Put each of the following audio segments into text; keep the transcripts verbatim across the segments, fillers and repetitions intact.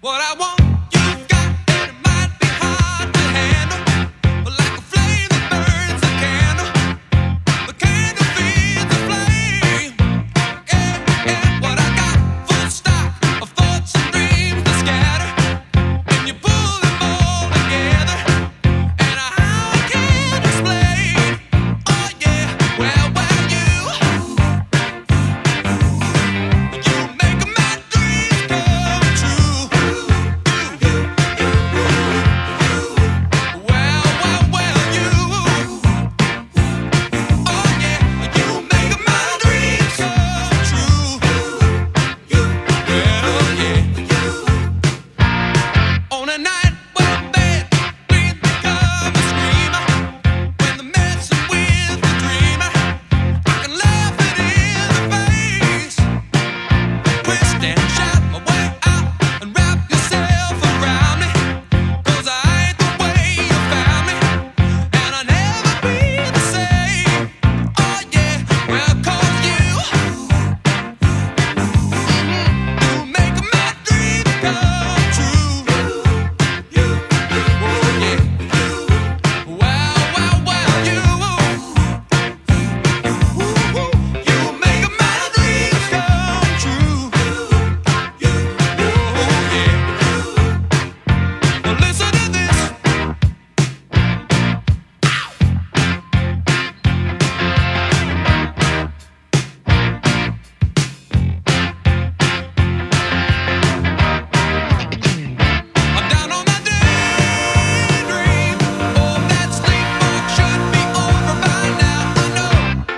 What I want, you've got, and it might be hard to handle. But like a flame that burns a candle, the candle feeds the flame. Yeah, yeah. What I got, full stock of thoughts and dreams that scatter. And you pull them all together, and how I can't explain. Oh yeah, well, well, you, you make my dreams come true. Well, well, well, you, oh yeah, you make my dreams come true. Well, yeah. On a night when bad dreams become a screamer, when the messing with the dreamer, I can laugh it in the face. Twist and shout my way out and wrap yourself around me, 'cause I ain't the way you found me, and I'll never be the same. Oh yeah, well, 'cause you, you make my dreams come true. You, oh yeah, well, well, well, you, you make my dreams come true. Oh yeah, well, listen to this. I'm down on my daydream. Oh, that sleepwalk should be over by now. I know.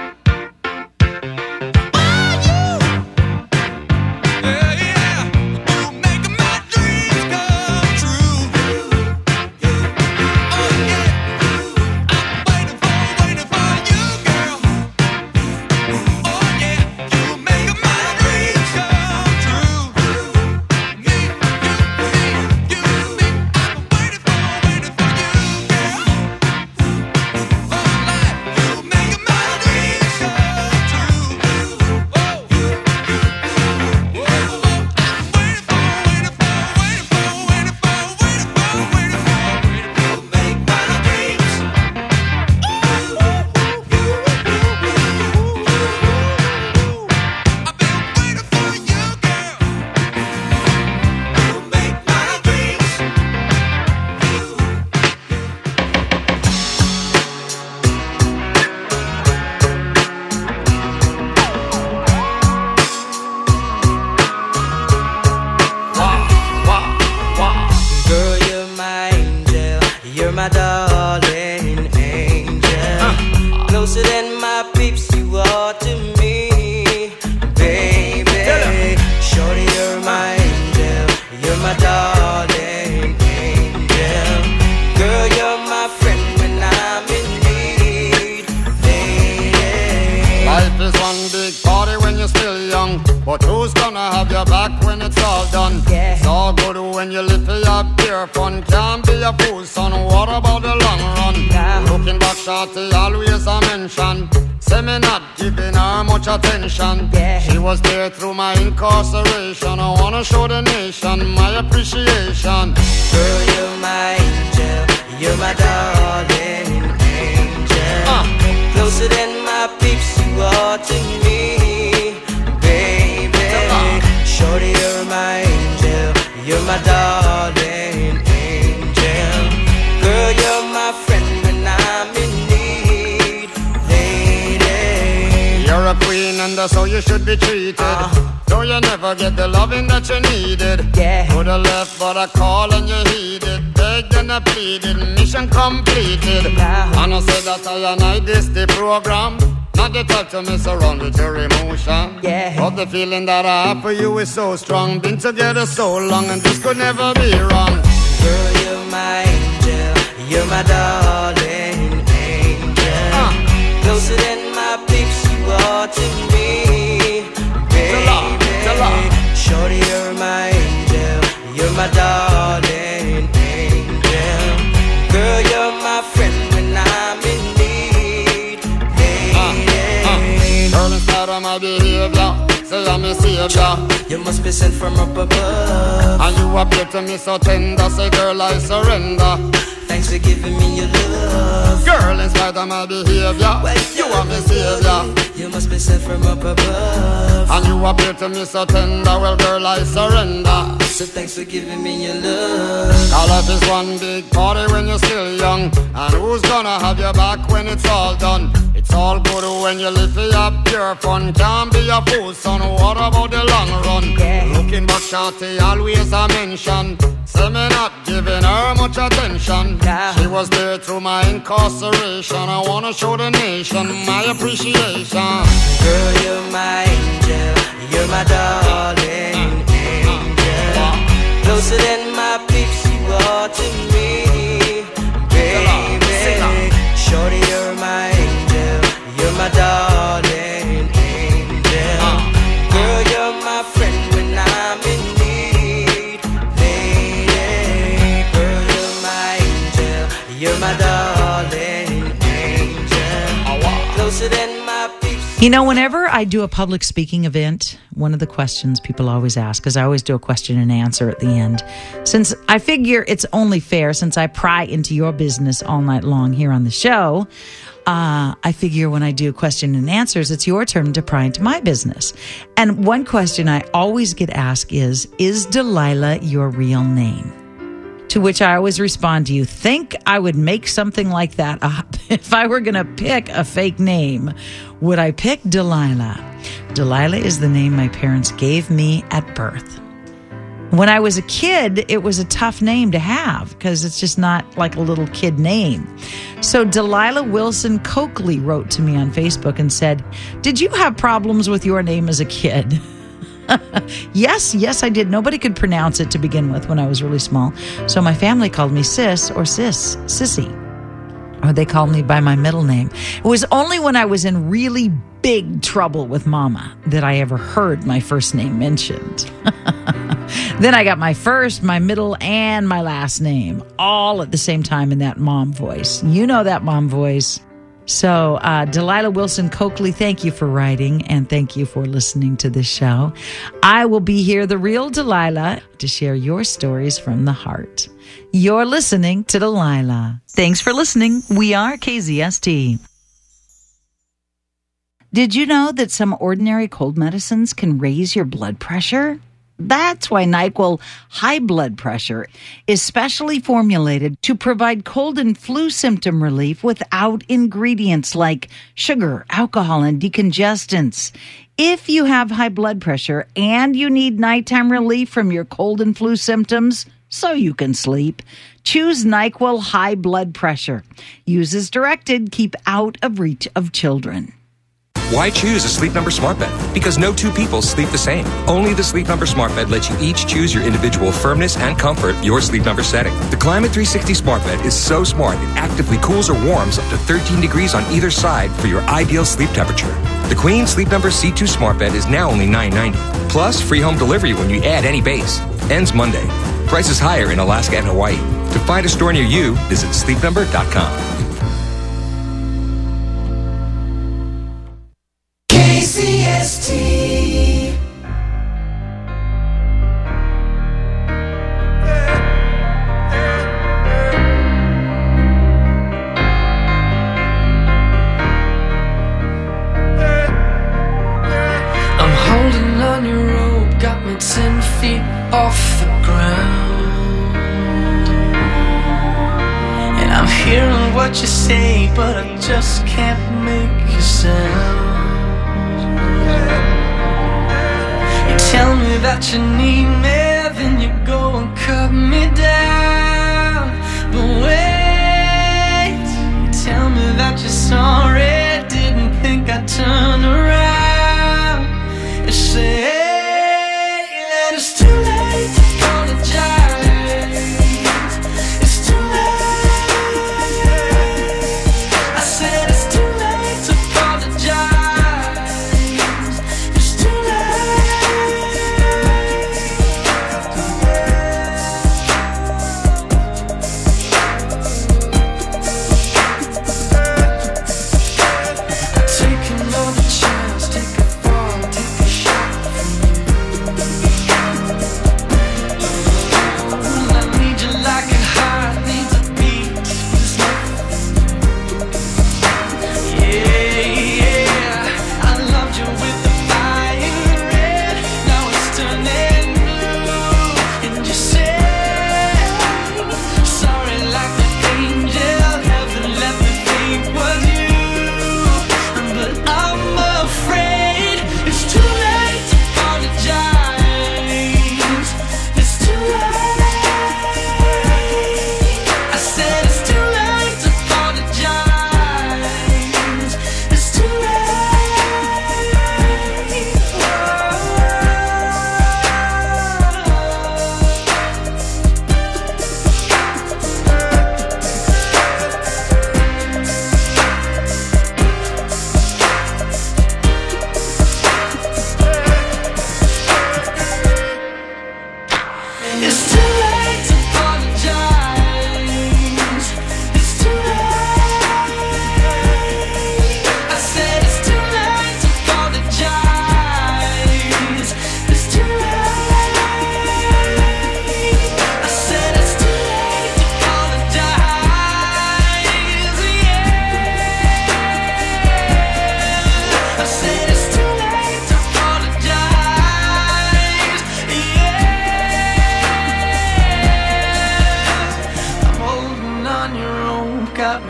Oh, you, yeah, yeah. You make my dreams come true. Oh yeah, I'm waiting for, waiting for you, girl. Oh yeah, you make my dreams come true. Me, you, me, you, me. I'm waiting for, waiting for you, girl. For life, you make my dreams come true. Oh, whoa, whoa, I'm waiting for, waiting for, waiting for, waiting for, waiting for, waiting for, waiting for, make my dreams. I've been waiting for you, girl. You make my dreams. Girl, you're my angel, you're my darling angel. Closer than my peeps, you are to me, baby. Shorty, you're my angel, you're my darling angel. Girl, you're my friend when I'm in need, lady. Life is one big party when you're still young, but who's gonna have your back when it's all done? Yeah. It's all good when you live for your pure fun. Can't be a fool, son. What about the long run? Nah. Looking back, shorty, always a mention. Say me not giving her much attention. Yeah. She was there through my incarceration. I wanna show the nation my appreciation. Girl, you're my angel, you're my darling angel. Uh. Closer than my peeps, you are to me, baby. Shorty, you're my angel, you're my darling angel. Girl, you're my friend when I'm in need, lady. You're a queen and that's how you should be treated. Uh. Though you never get the loving that you needed. Yeah. Could have left but I called and you heeded. Begged and I pleaded, mission completed. Nah. And I said that I and I this the program. Not the type to mess around with your emotion. Yeah. But the feeling that I have for you is so strong. Been together so long and this could never be wrong. Girl, you're my angel, you're my darling angel. Uh. Closer than my peeps, you are to me, baby. Tell her. Shorty, you're my angel, you're my darling angel. Girl, you're my friend when I'm in need, lady. Uh, uh. Girl, instead of my behavior, say I'm me savior. You must be sent from up above. And you appear to me so tender, say girl I surrender. Thanks for giving me your love. Girl, in spite of my behavior, you are my savior. You must be sent from up above. And you appear to me so tender, well girl I surrender. So thanks for giving me your love. Our life is one big party when you're still young. And who's gonna have your back when it's all done? It's all good when you live for your pure fun. Can't be a fool, son, what about the long run? Yeah. Looking back, shawty, always a mention. Say me not giving her much attention. Yeah. She was there through my incarceration. I wanna show the nation my appreciation. Girl, you're my angel. You're my darling angel. Closer than my peeps you are to me, baby. Shorty, you're my angel. You're my darling angel. Girl, you're my friend when I'm in need, lady. Girl, you're my angel. You're my darling angel. Closer than my peeps. You know, whenever I do a public speaking event, one of the questions people always ask, because I always do a question and answer at the end, since I figure it's only fair, since I pry into your business all night long here on the show, uh, I figure when I do question and answers, it's your turn to pry into my business. And one question I always get asked is, is Delilah your real name? To which I always respond to you, think I would make something like that up? If I were going to pick a fake name, would I pick Delilah? Delilah is the name my parents gave me at birth. When I was a kid, it was a tough name to have because it's just not like a little kid name. So Delilah Wilson Coakley wrote to me on Facebook and said, did you have problems with your name as a kid? Yes, yes, I did. Nobody could pronounce it to begin with when I was really small. So my family called me Sis or Sis, Sissy. Or they called me by my middle name. It was only when I was in really big trouble with Mama that I ever heard my first name mentioned. Then I got my first, my middle, and my last name all at the same time in that mom voice. You know that mom voice. So, uh, Delilah Wilson Coakley, thank you for writing and thank you for listening to this show. I will be here, the real Delilah, to share your stories from the heart. You're listening to Delilah. Thanks for listening. We are K Z S T. Did you know that some ordinary cold medicines can raise your blood pressure? That's why NyQuil High Blood Pressure is specially formulated to provide cold and flu symptom relief without ingredients like sugar, alcohol, and decongestants. If you have high blood pressure and you need nighttime relief from your cold and flu symptoms so you can sleep, choose NyQuil High Blood Pressure. Use as directed. Keep out of reach of children. Why choose a Sleep Number smart bed? Because no two people sleep the same. Only the Sleep Number smart bed lets you each choose your individual firmness and comfort, your Sleep Number setting. The Climate three sixty smart bed is so smart it actively cools or warms up to thirteen degrees on either side for your ideal sleep temperature. The Queen Sleep Number C two smart bed is now only nine ninety. Plus free home delivery when you add any base. Ends Monday. Prices higher in Alaska and Hawaii. To find a store near you, visit sleep number dot com. K C S T. I'm holding on your rope, got me ten feet off the ground. And I'm hearing what you say, but I just can't make a sound. You tell me that you need me, then you go and cut me down. But wait, you tell me that you're sorry, didn't think I'd turn around. You say that it's too late to apologize. It's too late. I said it's too late to apologize. It's too late.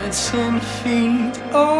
It's ten feet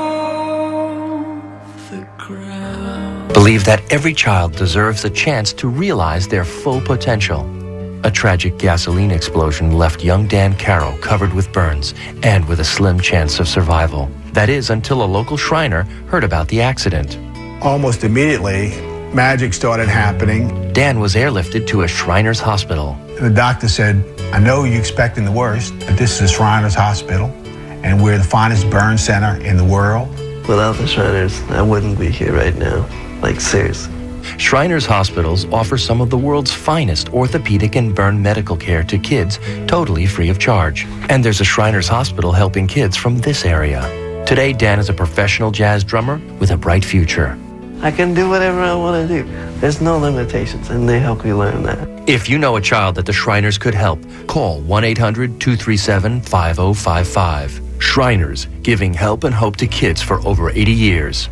off the ground. Believe that every child deserves a chance to realize their full potential. A tragic gasoline explosion left young Dan Carroll covered with burns and with a slim chance of survival. That is, until a local Shriner heard about the accident. Almost immediately, magic started happening. Dan was airlifted to a Shriners hospital. The doctor said, I know you're expecting the worst, but this is Shriners Hospital, and we're the finest burn center in the world. Without the Shriners, I wouldn't be here right now. Like, seriously. Shriners Hospitals offer some of the world's finest orthopedic and burn medical care to kids totally free of charge. And there's a Shriners Hospital helping kids from this area. Today, Dan is a professional jazz drummer with a bright future. I can do whatever I want to do. There's no limitations, and they help you learn that. If you know a child that the Shriners could help, call one eight hundred, two three seven, five oh five five. Shriners, giving help and hope to kids for over eighty years.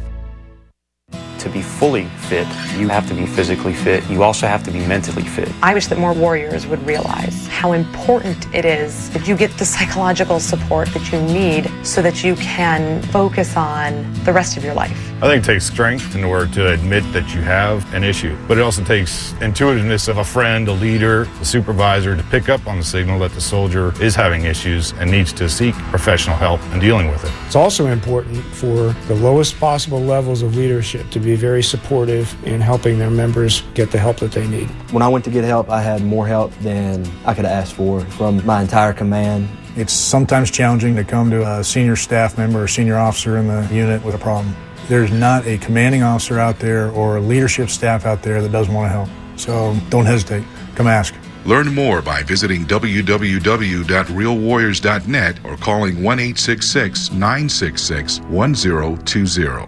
To be fully fit, you have to be physically fit. You also have to be mentally fit. I wish that more warriors would realize how important it is that you get the psychological support that you need so that you can focus on the rest of your life. I think it takes strength in order to admit that you have an issue, but it also takes intuitiveness of a friend, a leader, a supervisor to pick up on the signal that the soldier is having issues and needs to seek professional help in dealing with it. It's also important for the lowest possible levels of leadership to be very supportive in helping their members get the help that they need. When I went to get help, I had more help than I could have asked for from my entire command. It's sometimes challenging to come to a senior staff member or senior officer in the unit with a problem. There's not a commanding officer out there or a leadership staff out there that doesn't want to help. So don't hesitate. Come ask. Learn more by visiting w w w dot real warriors dot net or calling one eight six six, nine six six, one zero two zero.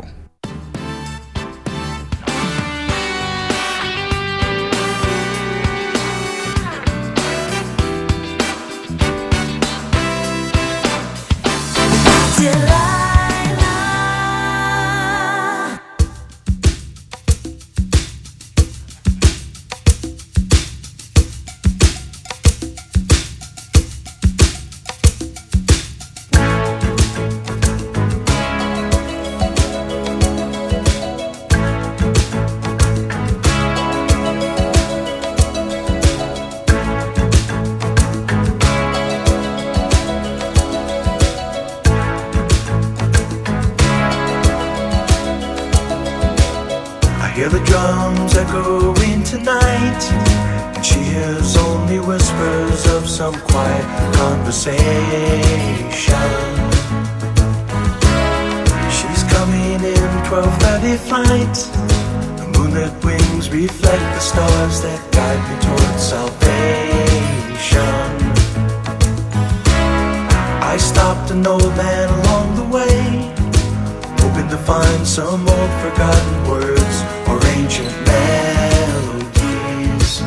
Hear the drums echoing tonight, and she hears only whispers of some quiet conversation. She's coming in twelve thirty flight. The moonlit wings reflect the stars that guide me towards salvation. I stopped an old man along the way, hoping to find some old forgotten words or ancient melodies.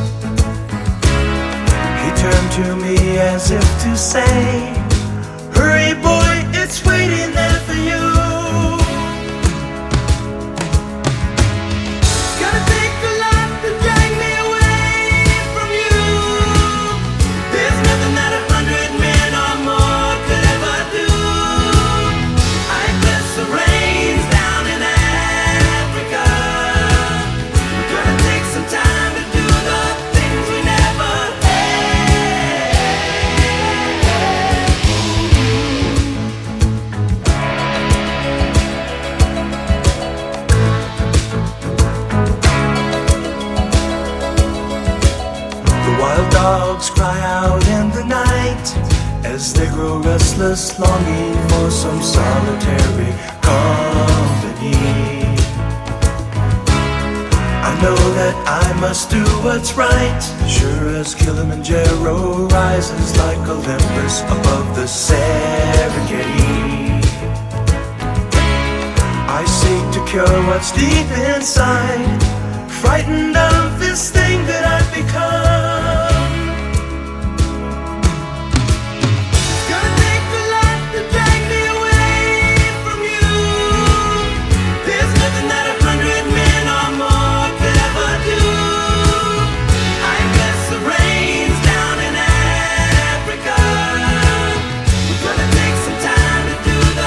He turned to me as if to say, hurry boy, it's waiting there for you. Gotta take a lot to drag me away from you. There's nothing that a hundred men or more could ever do. I bless the rains down in Africa. We're gonna take some time to do the things we never The wild dogs cry out in the night as they grow restless, longing for some solitary company. I know that I must do what's right, sure as Kilimanjaro rises like Olympus above the Serengeti. I seek to cure what's deep inside, frightened of this thing that I've become. Gonna take a lot to drag me away from you. There's nothing that a hundred men or more could ever do. I bless the rains down in Africa. We're gonna take some time to do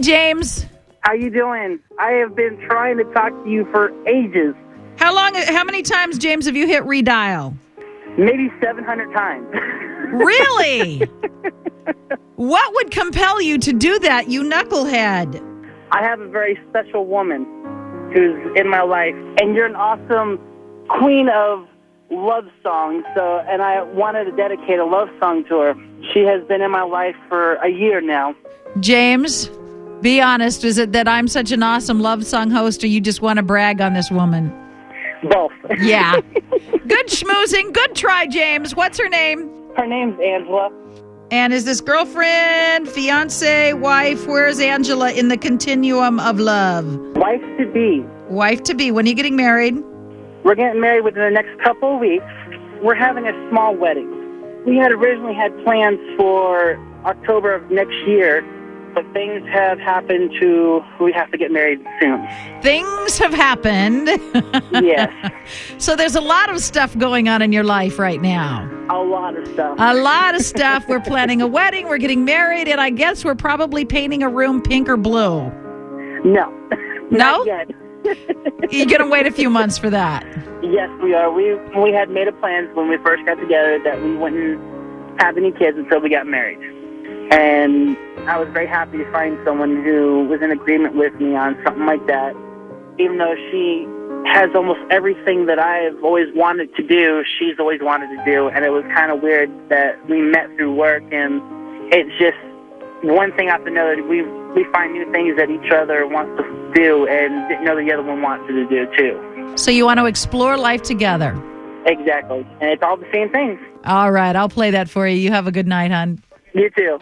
James. How you doing? I have been trying to talk to you for ages. How long? How many times, James, have you hit redial? Maybe seven hundred times. Really? What would compel you to do that, you knucklehead? I have a very special woman who's in my life, and you're an awesome queen of love songs. So, and I wanted to dedicate a love song to her. She has been in my life for a year now. James, be honest. Is it that I'm such an awesome love song host, or you just want to brag on this woman? Both. Yeah. Good schmoozing. Good try, James. What's her name? Her name's Angela. And is this girlfriend, fiance, wife? Where's Angela in the continuum of love? Wife to be. Wife to be. When are you getting married? We're getting married within the next couple of weeks. We're having a small wedding. We had originally had plans for October of next year, but things have happened to, we have to get married soon. Things have happened. Yes. So there's a lot of stuff going on in your life right now. A lot of stuff. A lot of stuff. We're planning a wedding. We're getting married. And I guess we're probably painting a room pink or blue. No. No? Not yet. You're going to wait a few months for that. Yes, we are. We we had made a plan when we first got together that we wouldn't have any kids until we got married. And I was very happy to find someone who was in agreement with me on something like that. Even though she has almost everything that I've always wanted to do, she's always wanted to do. And it was kind of weird that we met through work, and it's just one thing after another. We we find new things that each other wants to do and didn't know the other one wanted to do too. So you want to explore life together. Exactly. And it's all the same things. All right. I'll play that for you. You have a good night, hon. You too.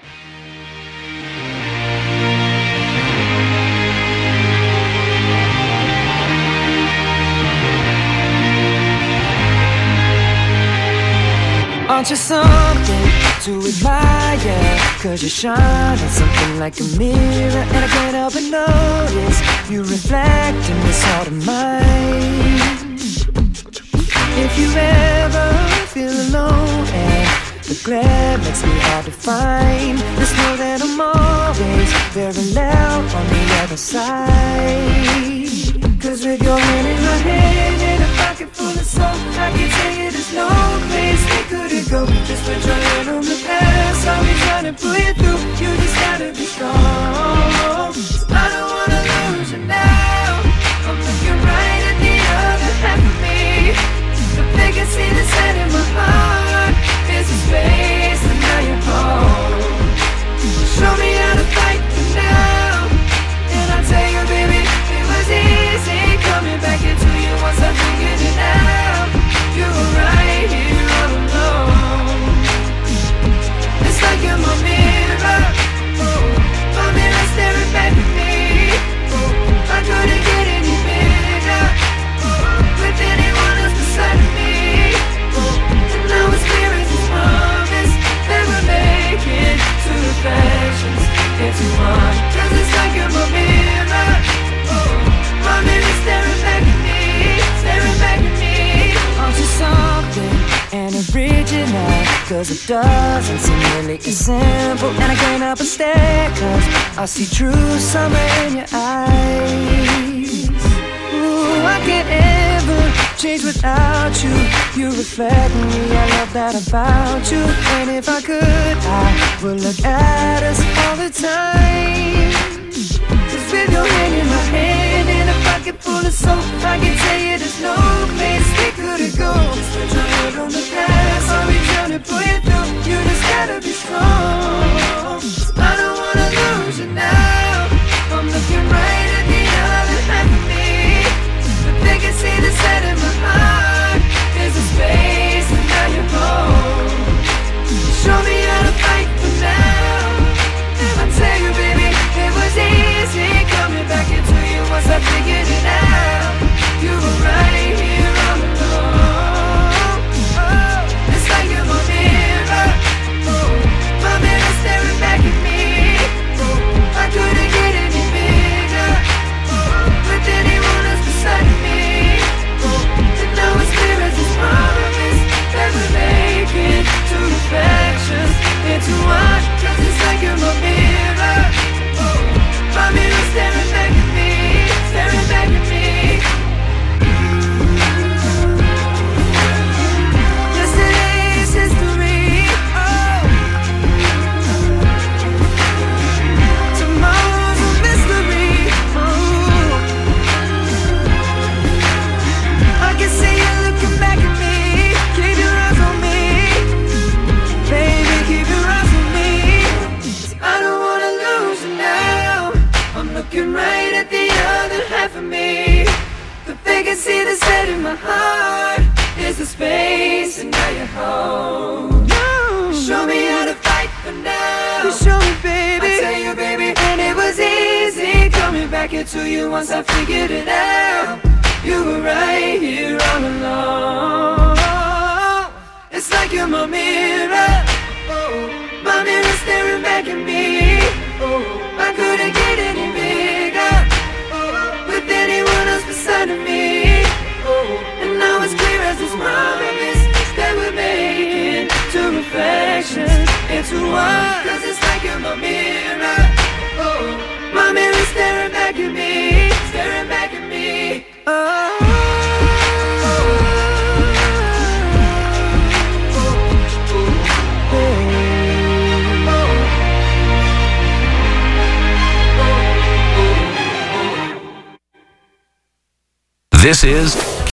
Aren't you something to admire? Cause you shine on something like a mirror, and I can't help but notice you reflect in this heart of mine. If you ever feel alone and the glare makes me hard to find, just know that I'm always very loud on the other side. Cause with your hand in my hand and a pocket full of soap, I can tell you there's no place we couldn't go. Just put your hand on the past, I'll be trying to pull you through. You just gotta be strong. I don't wanna lose you now. I'm looking right at the other half of me. The they can see the sand in my heart. There's a space and now you're home. Show me how to fight for now, and I'll tell you, baby, it was easy coming back into you once I figured it out. You were right here all alone. It's like you're my mirror, oh, my mirror staring back at me. Oh, I couldn't get any bigger, oh, with anyone else beside me. Oh, and now it's clear as this promise that we're making two reflections into one. Cause it's like you're my mirror, oh, my mirror staring back at me, staring back at me. Aren't you something and original? Cause it doesn't seem really as simple, and I can't help but stare, cause I see true summer in your eyes. Ooh, I can't ever change without you. You reflect me, I love that about you. And if I could, I would look at us all the time. Cause with your hand in my hand and a pocket full of soap, I can tell you there's no place we couldn't go. Just put your head on the past, I'll be trying to pull you through. You just gotta be strong. I don't wanna lose you now. I'm looking right at the other half of me, but they can see the set in my heart. There's a space and now you're home. Show me how to fight for now. I tell you, baby, it was easy coming back into you once I figured it out. You were bed in my heart is the space, and now you're home. You show me how to fight for now. You show me, baby. I tell you, baby, and it was easy coming back into you once I figured it out. You were right here all along. It's like you're my mirror. Oh, my mirror staring back at me. Oh, I couldn't get any bigger oh, with anyone else beside of me. Oh, and now it's clear as this promise that we're making two reflections into one. Cause it's like you're my mirror. Oh, my mirror staring back at me, staring back at me. Oh. This is